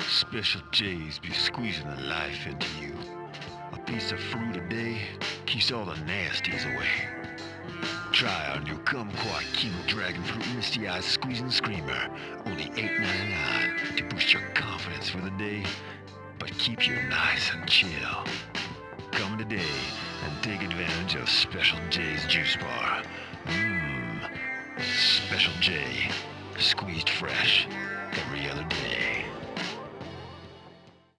Special J's be squeezing the life into you. A piece of fruit a day keeps all the nasties away. Try our new Kumquat Kilo Dragon Fruit Misty Eyes Squeezing Screamer. Only $8.99 to boost your confidence for the day, but keep you nice and chill. Come today and take advantage of Special J's Juice Bar. Special J, squeezed fresh every other day.